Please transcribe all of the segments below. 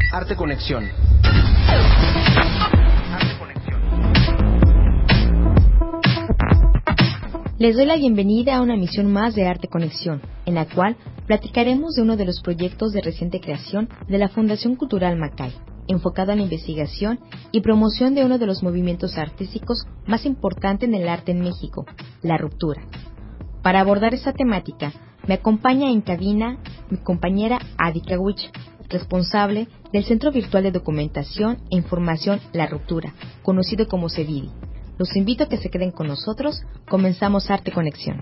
Arte Conexión. Les doy la bienvenida a una emisión más de Arte Conexión, en la cual platicaremos de uno de los proyectos de reciente creación de la Fundación Cultural Macay, enfocado a la investigación y promoción de uno de los movimientos artísticos más importantes en el arte en México, la ruptura. Para abordar esta temática, me acompaña en cabina mi compañera Adi Kawich, responsable del Centro Virtual de Documentación e Información La Ruptura, conocido como CEVIDI. Los invito a que se queden con nosotros. Comenzamos Arte Conexión.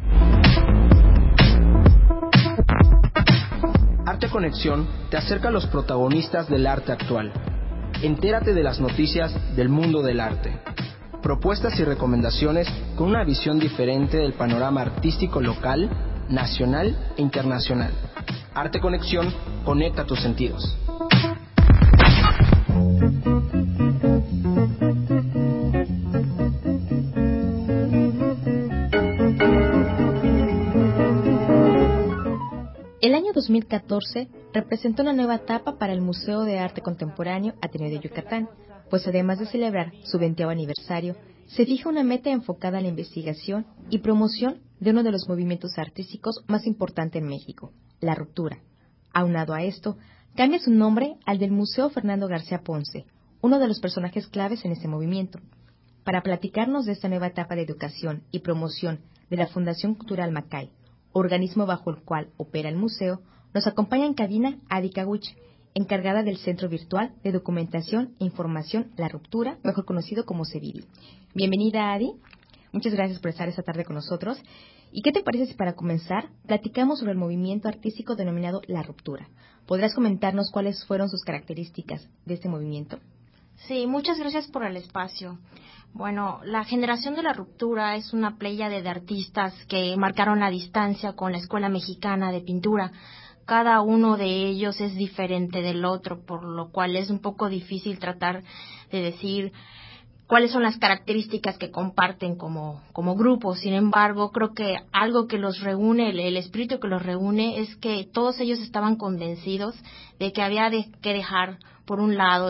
Arte Conexión te acerca a los protagonistas del arte actual. Entérate de las noticias del mundo del arte. Propuestas y recomendaciones con una visión diferente del panorama artístico local, nacional e internacional. Arte Conexión conecta tus sentidos. El año 2014 representó una nueva etapa para el Museo de Arte Contemporáneo Ateneo de Yucatán, pues además de celebrar su 20º aniversario, se fija una meta enfocada a la investigación y promoción de uno de los movimientos artísticos más importantes en México, la ruptura. Aunado a esto, cambia su nombre al del Museo Fernando García Ponce, uno de los personajes claves en este movimiento. Para platicarnos de esta nueva etapa de educación y promoción de la Fundación Cultural Macay, organismo bajo el cual opera el museo, nos acompaña en cabina Adi Kawich, encargada del Centro Virtual de Documentación e Información La Ruptura, mejor conocido como CEVIDI. Bienvenida, Adi. Muchas gracias por estar esta tarde con nosotros. ¿Y qué te parece si para comenzar platicamos sobre el movimiento artístico denominado La Ruptura? ¿Podrás comentarnos cuáles fueron sus características de este movimiento? Sí, muchas gracias por el espacio. Bueno, la generación de la ruptura es una pléyade de artistas que marcaron la distancia con la Escuela Mexicana de Pintura. Cada uno de ellos es diferente del otro, por lo cual es un poco difícil tratar de decir cuáles son las características que comparten como grupo. Sin embargo, creo que algo que los reúne, el espíritu que los reúne, es que todos ellos estaban convencidos de que había que dejar por un lado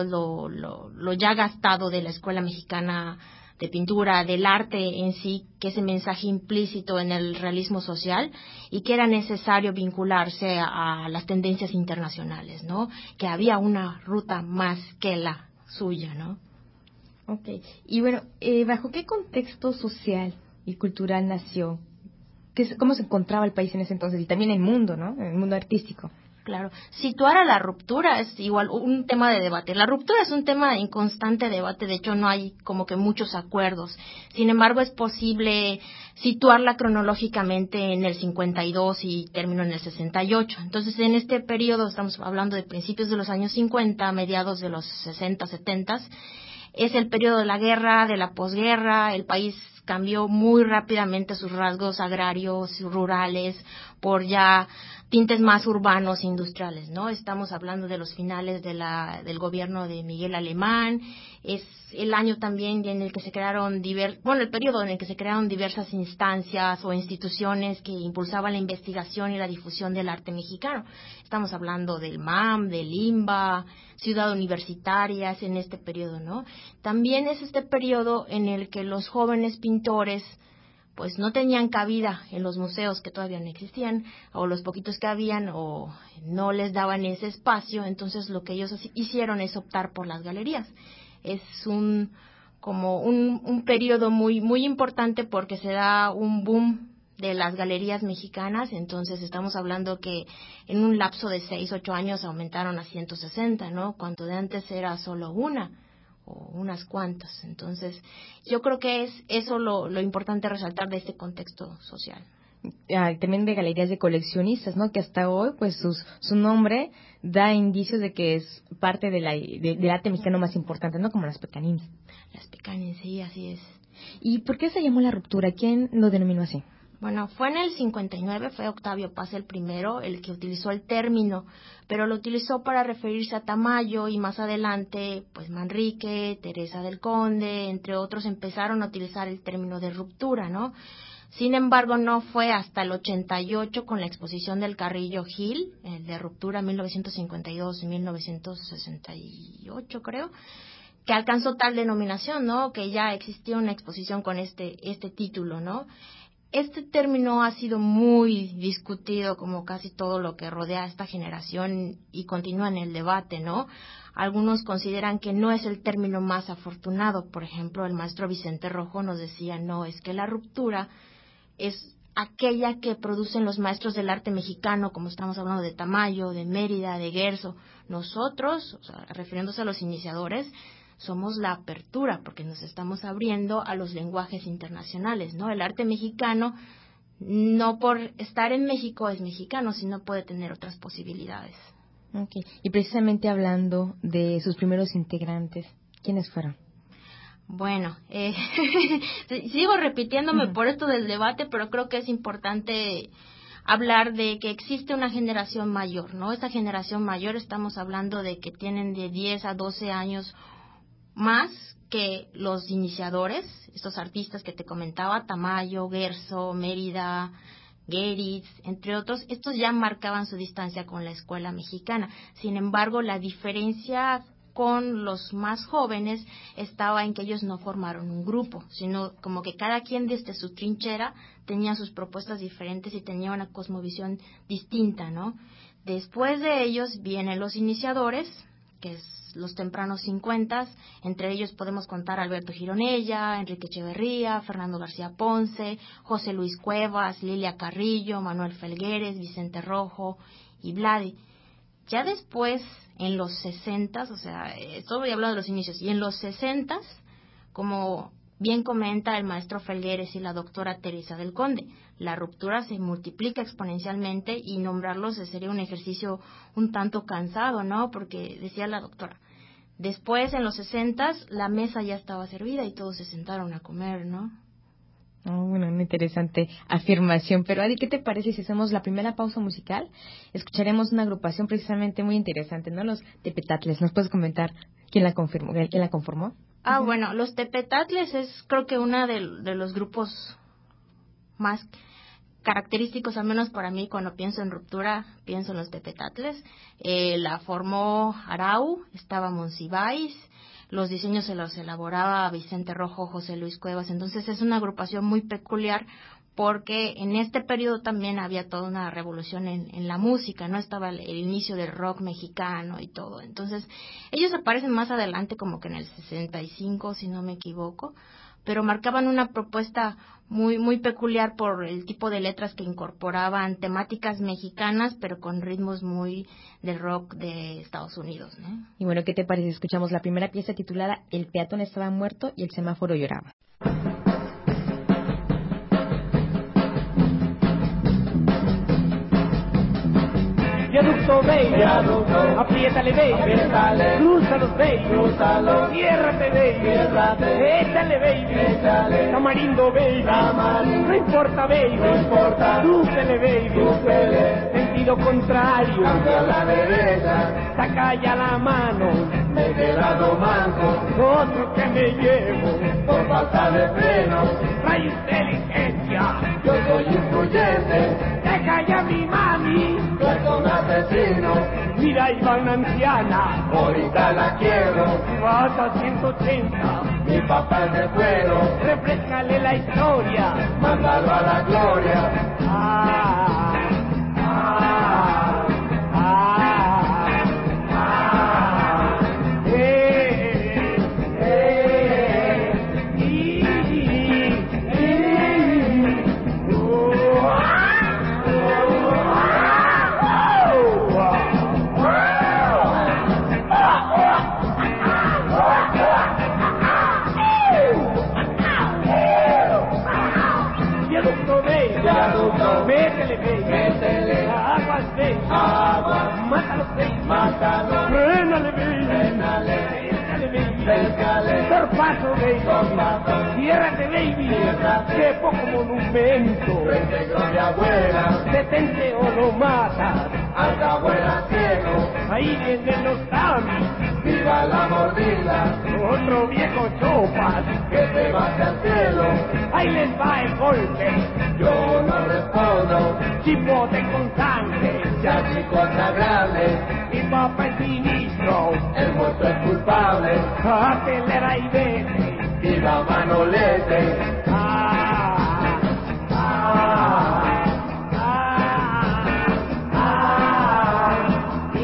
lo ya gastado de la Escuela Mexicana de Pintura, del arte en sí, que ese mensaje implícito en el realismo social, y que era necesario vincularse a las tendencias internacionales, ¿no? Que había una ruta más que la suya, ¿no? Okay. Y bueno, ¿bajo qué contexto social y cultural nació? ¿Cómo se encontraba el país en ese entonces? Y también el mundo, ¿no? El mundo artístico. Claro, situar a la ruptura es igual un tema de debate. La ruptura es un tema en constante debate, de hecho no hay como que muchos acuerdos. Sin embargo, es posible situarla cronológicamente en el 52 y terminó en el 68. Entonces, en este periodo, estamos hablando de principios de los años 50, mediados de los 60, 70, es el periodo de la guerra, de la posguerra. El país cambió muy rápidamente sus rasgos agrarios, rurales, por ya tintes más urbanos, industriales, ¿no? Estamos hablando de los finales del gobierno de Miguel Alemán. Es el año también en el que se crearon el periodo en el que se crearon diversas instancias o instituciones que impulsaban la investigación y la difusión del arte mexicano. Estamos hablando del MAM, del IMBA, Ciudad Universitaria, es en este periodo, ¿no? También es este periodo en el que los jóvenes pintores pues no tenían cabida en los museos, que todavía no existían, o los poquitos que habían, o no les daban ese espacio. Entonces lo que ellos hicieron es optar por las galerías. Es un periodo muy muy importante porque se da un boom de las galerías mexicanas. Entonces estamos hablando que en un lapso de 6-8 años aumentaron a 160, ¿no? Cuando de antes era solo una o unas cuantas. Entonces, yo creo que es eso lo importante resaltar de este contexto social. También de galerías de coleccionistas, ¿no? Que hasta hoy, pues, su nombre da indicios de que es parte del arte mexicano más importante, ¿no? Como las Pecanins. Las Pecanins, sí, así es. ¿Y por qué se llamó La Ruptura? ¿Quién lo denominó así? Bueno, fue en el 59, fue Octavio Paz el primero el que utilizó el término, pero lo utilizó para referirse a Tamayo, y más adelante, pues Manrique, Teresa del Conde, entre otros, empezaron a utilizar el término de ruptura, ¿no? Sin embargo, no fue hasta el 88 con la exposición del Carrillo Gil, el de Ruptura 1952 y 1968, creo, que alcanzó tal denominación, ¿no? Que ya existía una exposición con este título, ¿no? Este término ha sido muy discutido, como casi todo lo que rodea a esta generación, y continúa en el debate, ¿no? Algunos consideran que no es el término más afortunado. Por ejemplo, el maestro Vicente Rojo nos decía, no, es que la ruptura es aquella que producen los maestros del arte mexicano, como estamos hablando de Tamayo, de Mérida, de Guerzo. Nosotros, o sea, refiriéndose a los iniciadores, somos la apertura, porque nos estamos abriendo a los lenguajes internacionales, ¿no? El arte mexicano, no por estar en México es mexicano, sino puede tener otras posibilidades. Okay. Y precisamente hablando de sus primeros integrantes, ¿quiénes fueron? Bueno, sigo repitiéndome por esto del debate, pero creo que es importante hablar de que existe una generación mayor, ¿no? Esta generación mayor, estamos hablando de que tienen de 10 a 12 años más que los iniciadores, estos artistas que te comentaba, Tamayo, Guerzo, Mérida, Geritz, entre otros. Estos ya marcaban su distancia con la escuela mexicana. Sin embargo, la diferencia con los más jóvenes estaba en que ellos no formaron un grupo, sino como que cada quien desde su trinchera tenía sus propuestas diferentes y tenía una cosmovisión distinta, ¿no? Después de ellos vienen los iniciadores, que es los tempranos 50, entre ellos podemos contar a Alberto Gironella, Enrique Echeverría, Fernando García Ponce, José Luis Cuevas, Lilia Carrillo, Manuel Felgueres, Vicente Rojo y Vladi. Ya después, en los 60, o sea, esto voy a hablar de los inicios, y en los 60, como bien comenta el maestro Felgueres y la doctora Teresa del Conde, la ruptura se multiplica exponencialmente y nombrarlos sería un ejercicio un tanto cansado, ¿no? Porque decía la doctora, después en los 60 la mesa ya estaba servida y todos se sentaron a comer, ¿no? Bueno, una interesante afirmación. Pero Adi, ¿qué te parece si hacemos la primera pausa musical? Escucharemos una agrupación precisamente muy interesante, ¿no? Los Tepetatles. ¿Nos puedes comentar quién la conformó? Bueno, los Tepetatles es creo que uno de los grupos más característicos, al menos para mí, cuando pienso en ruptura, pienso en los Tepetatles. La formó Arau, estaba Monsiváis, los diseños se los elaboraba Vicente Rojo, José Luis Cuevas. Entonces es una agrupación muy peculiar porque en este periodo también había toda una revolución en la música, ¿no? Estaba el inicio del rock mexicano y todo. Entonces ellos aparecen más adelante, como que en el 65, si no me equivoco, pero marcaban una propuesta muy muy peculiar por el tipo de letras que incorporaban temáticas mexicanas, pero con ritmos muy del rock de Estados Unidos, ¿no? Y bueno, ¿qué te parece? Escuchamos la primera pieza titulada El peatón estaba muerto y el semáforo lloraba. Viaducto, baby, apriétale, baby, crúzalos, baby, ciérrate, baby, échale, baby, tamarindo, baby, no importa, baby, dúcele, baby, sentido contrario, hacia la derecha, saca ya la mano, me he quedado manco, otro que me llevo, por falta de freno, trae inteligencia, yo soy imprudente, deja ya mi mami, soy un asesino, mira ahí va una anciana, ahorita la quiero, vas a 180, mi papá es de cuero, refrescale la historia, mándalo a la gloria, métele, aguas, mátalo, frénale, cercale, torpazo, ciérrate, baby, qué poco monumento, reintegro mi abuela, detente o lo matas, al abuela ciego, ahí vienen los tamis, viva la mordida, otro viejo chopas, que se va hacia el cielo, ahí les va el golpe. Yo no respondo, Chipote con sangre. ya chico está grande, Mi papá es ministro. el muerto es culpable, Acelera y vete. viva Manolete. Ah, ah, ah, ah.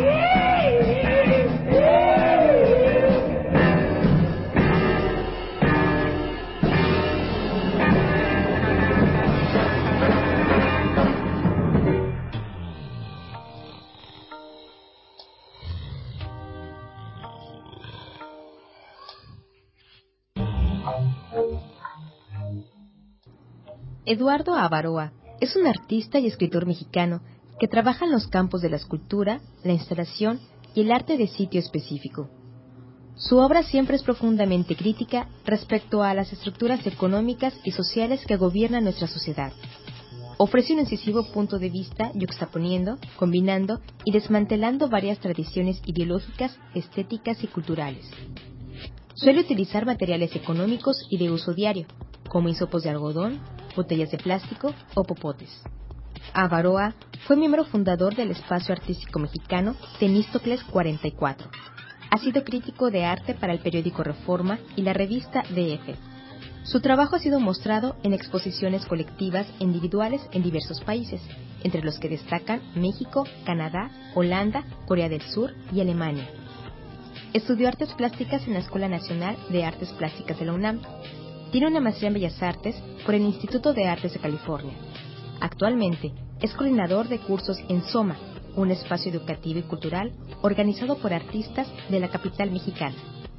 Eduardo Avaroa es un artista y escritor mexicano que trabaja en los campos de la escultura, la instalación y el arte de sitio específico. Su obra siempre es profundamente crítica respecto a las estructuras económicas y sociales que gobiernan nuestra sociedad. Ofrece un incisivo punto de vista yuxtaponiendo, combinando y desmantelando varias tradiciones ideológicas, estéticas y culturales. Suele utilizar materiales económicos y de uso diario, como hisopos de algodón, botellas de plástico o popotes. Avaroa fue miembro fundador del espacio artístico mexicano Temístocles 44. Ha sido crítico de arte para el periódico Reforma y la revista DF. Su trabajo ha sido mostrado en exposiciones colectivas e individuales en diversos países, entre los que destacan México, Canadá, Holanda, Corea del Sur y Alemania. Estudió artes plásticas en la Escuela Nacional de Artes Plásticas de la UNAM. Tiene una maestría en Bellas Artes por el Instituto de Artes de California. Actualmente es coordinador de cursos en Soma, un espacio educativo y cultural organizado por artistas de la capital mexicana.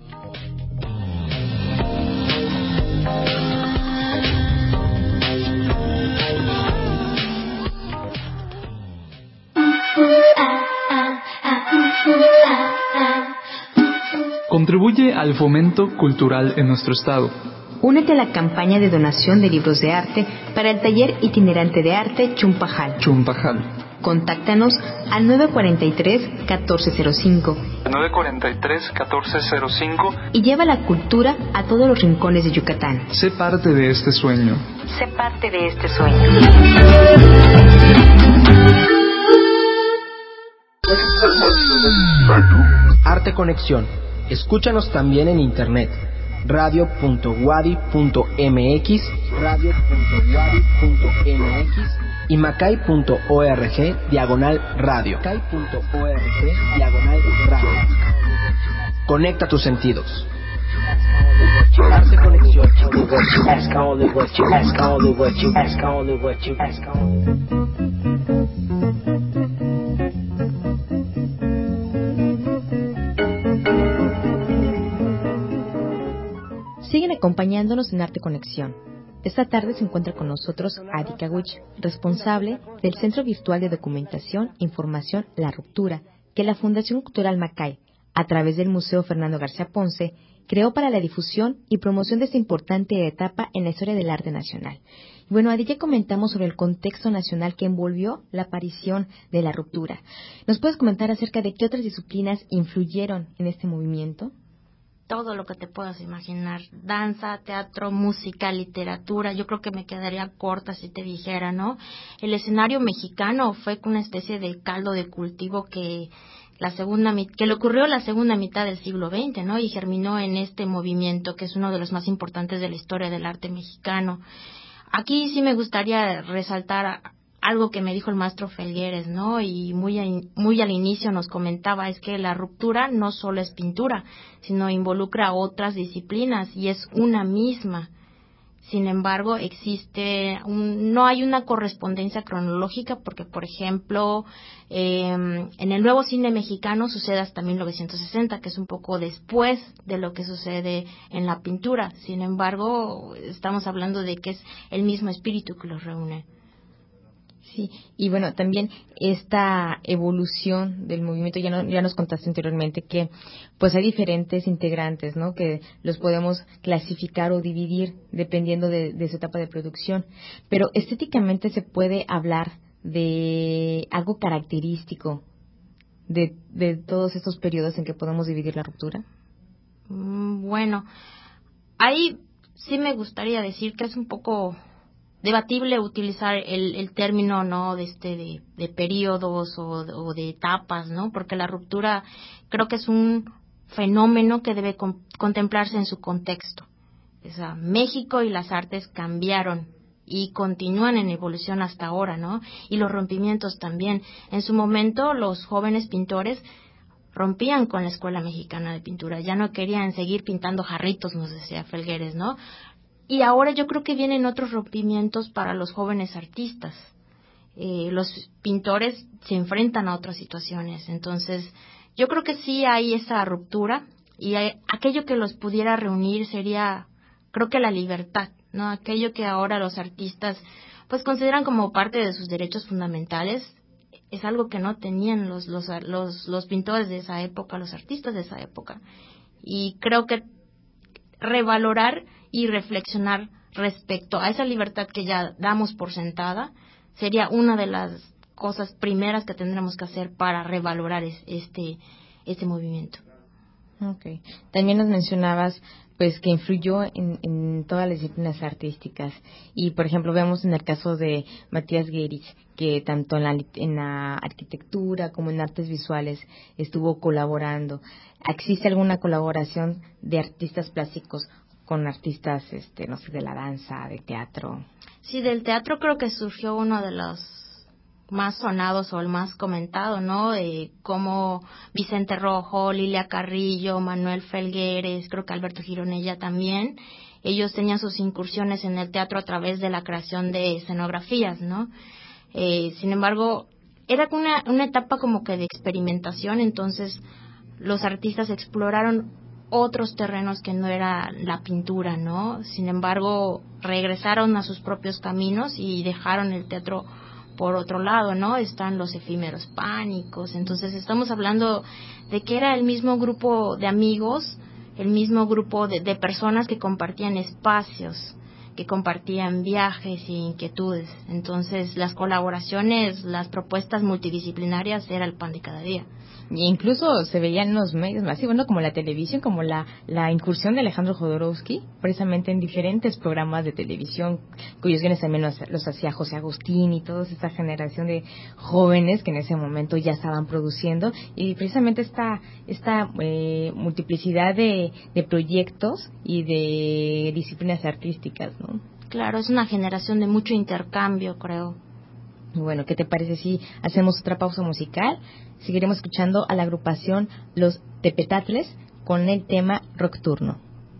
Contribuye al fomento cultural en nuestro estado. Únete a la campaña de donación de libros de arte para el taller itinerante de arte Chumpajal. Contáctanos al 943-1405 y lleva la cultura a todos los rincones de Yucatán. Sé parte de este sueño. Sé parte de este sueño. Arte Conexión. Escúchanos también en internet. radio.wadi.mx, y macay.org/radio. Conecta tus sentidos. Arte Conexión. Siguen acompañándonos en Arte Conexión. Esta tarde se encuentra con nosotros Adi Kawich, responsable del Centro Virtual de Documentación e Información La Ruptura, que la Fundación Cultural Macay, a través del Museo Fernando García Ponce, creó para la difusión y promoción de esta importante etapa en la historia del arte nacional. Bueno, Adi, ya comentamos sobre el contexto nacional que envolvió la aparición de La Ruptura. ¿Nos puedes comentar acerca de qué otras disciplinas influyeron en este movimiento? Todo lo que te puedas imaginar, danza, teatro, música, literatura. Yo creo que me quedaría corta si te dijera, ¿no? El escenario mexicano fue una especie de caldo de cultivo que le ocurrió la segunda mitad del siglo XX, ¿no? Y germinó en este movimiento que es uno de los más importantes de la historia del arte mexicano. Aquí sí me gustaría resaltar algo que me dijo el maestro Felgueres, ¿no? Y muy al inicio nos comentaba, es que la ruptura no solo es pintura, sino involucra otras disciplinas y es una misma. Sin embargo, no hay una correspondencia cronológica porque, por ejemplo, en el nuevo cine mexicano sucede hasta 1960, que es un poco después de lo que sucede en la pintura. Sin embargo, estamos hablando de que es el mismo espíritu que los reúne. Sí, y bueno, también esta evolución del movimiento, ya nos contaste anteriormente que pues hay diferentes integrantes, ¿no? Que los podemos clasificar o dividir dependiendo de su etapa de producción, pero estéticamente se puede hablar de algo característico de todos estos periodos en que podemos dividir la ruptura. Bueno, ahí sí me gustaría decir que es un poco debatible utilizar el término, ¿no?, de periodos o de etapas, ¿no? Porque la ruptura creo que es un fenómeno que debe contemplarse en su contexto. O sea, México y las artes cambiaron y continúan en evolución hasta ahora, ¿no? Y los rompimientos también. En su momento, los jóvenes pintores rompían con la Escuela Mexicana de Pintura, ya no querían seguir pintando jarritos, nos decía Felgueres, ¿no? Y ahora yo creo que vienen otros rompimientos para los jóvenes artistas. Los pintores se enfrentan a otras situaciones, entonces yo creo que sí hay esa ruptura y aquello que los pudiera reunir sería, creo que la libertad, ¿no? Aquello que ahora los artistas pues consideran como parte de sus derechos fundamentales, es algo que no tenían los pintores de esa época, los artistas de esa época. Y creo que revalorar y reflexionar respecto a esa libertad que ya damos por sentada sería una de las cosas primeras que tendremos que hacer para revalorar este movimiento. Okay. También nos mencionabas pues que influyó en todas las disciplinas artísticas y por ejemplo vemos en el caso de Matías Gueritz que tanto en la arquitectura como en artes visuales estuvo colaborando. ¿Existe alguna colaboración de artistas plásticos con artistas no sé, de la danza, de teatro? Sí, del teatro creo que surgió uno de los más sonados o el más comentado, ¿no? Como Vicente Rojo, Lilia Carrillo, Manuel Felgueres, creo que Alberto Gironella también. Ellos tenían sus incursiones en el teatro a través de la creación de escenografías, ¿no? Sin embargo, era una etapa como que de experimentación, entonces los artistas exploraron otros terrenos que no era la pintura, ¿no? Sin embargo, regresaron a sus propios caminos y dejaron el teatro por otro lado, ¿no? Están los efímeros pánicos, entonces estamos hablando de que era el mismo grupo de amigos, el mismo grupo de personas que compartían espacios, que compartían viajes e inquietudes. Entonces las colaboraciones, las propuestas multidisciplinarias era el pan de cada día. Y incluso se veían en los medios masivos, ¿no? Como la televisión, como la incursión de Alejandro Jodorowsky, precisamente en diferentes programas de televisión, cuyos guiones también los hacía José Agustín y toda esta generación de jóvenes que en ese momento ya estaban produciendo, y precisamente esta multiplicidad de proyectos y de disciplinas artísticas, ¿no? Claro, es una generación de mucho intercambio, creo. Bueno, ¿qué te parece si hacemos otra pausa musical? Seguiremos escuchando a la agrupación Los Tepetatles con el tema Rocturno.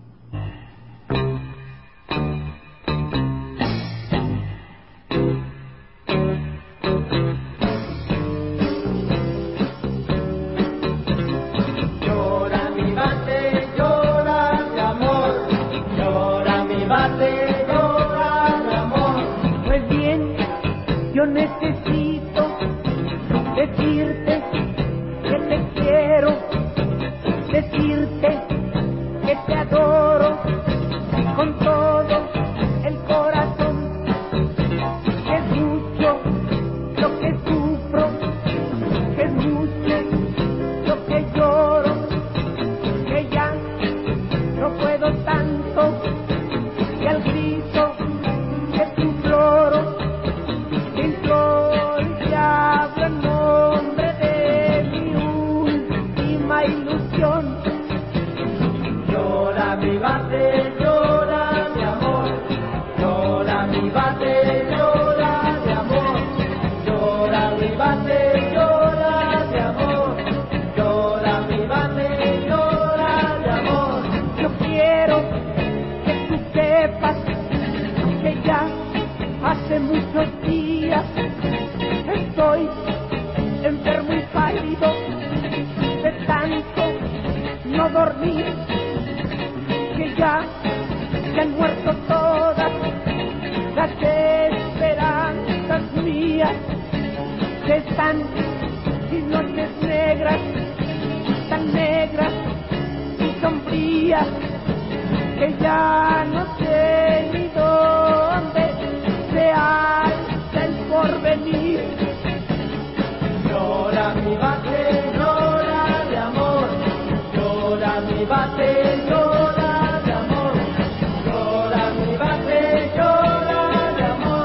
Llora mi bate, llora de amor. Llora mi bate, llora de amor. Pues bien, yo necesito decirte que te quiero, decirte que te adoro con todo el corazón. Que es mucho lo que sufro, que es mucho lo que lloro, que ya no puedo tanto, y al grito que tu floro, imploro y hablo en nombre de mi última ilusión. Llora mi bate, llora de amor. Llora mi bate, llora de amor. Llora mi bate, llora de amor. Llora mi bate, llora de amor. Yo quiero que tú sepas que ya hace muchos días estoy enfermo y pálido de tanto no dormir, que ya se han muerto todas las esperanzas mías, que están sin noches negras, tan negras y sombrías, que ya no sé ni dónde se alza el porvenir. Llora mi bate, llora de amor. Llora mi bate, llora de amor. Llora mi bate, llora de amor.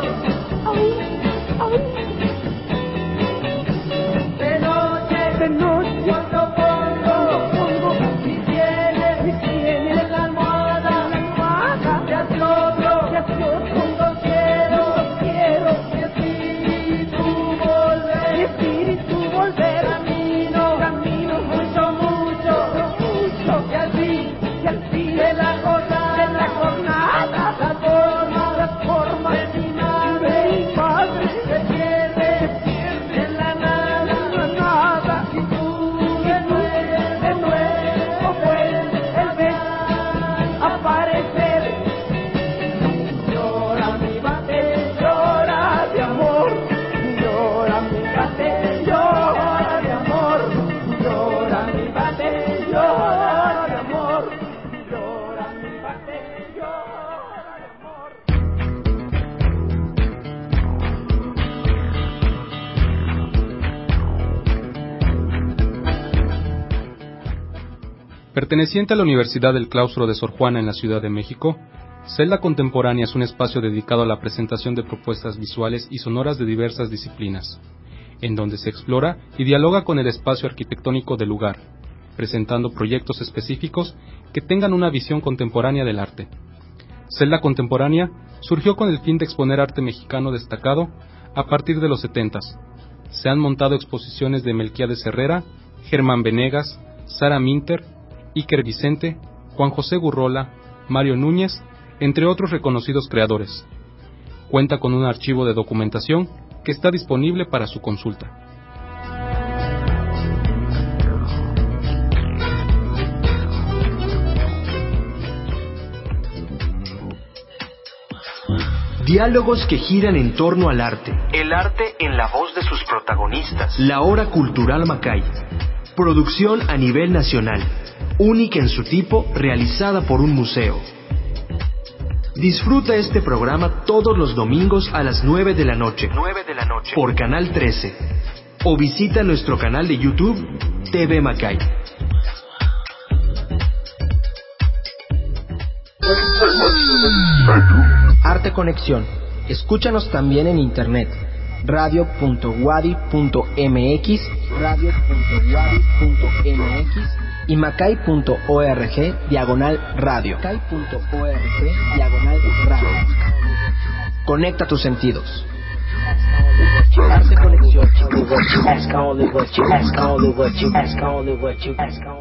Perteneciente a la Universidad del Claustro de Sor Juana en la Ciudad de México, Celda Contemporánea es un espacio dedicado a la presentación de propuestas visuales y sonoras de diversas disciplinas, en donde se explora y dialoga con el espacio arquitectónico del lugar, presentando proyectos específicos que tengan una visión contemporánea del arte. Celda Contemporánea surgió con el fin de exponer arte mexicano destacado a partir de los 70s. Se han montado exposiciones de Melquiades Herrera, Germán Venegas, Sara Minter, Iker Vicente, Juan José Gurrola, Mario Núñez, entre otros reconocidos creadores. Cuenta con un archivo de documentación que está disponible para su consulta. Diálogos que giran en torno al arte. El arte en la voz de sus protagonistas. La Hora Cultural Macay. Producción a nivel nacional. Única en su tipo, realizada por un museo. Disfruta este programa todos los domingos a las 9 de la noche. Por Canal 13. O visita nuestro canal de YouTube, TV Macay. Arte Conexión. Escúchanos también en internet. radio.wadi.mx, y macay.org/radio. Conecta tus sentidos. Arte Conexión.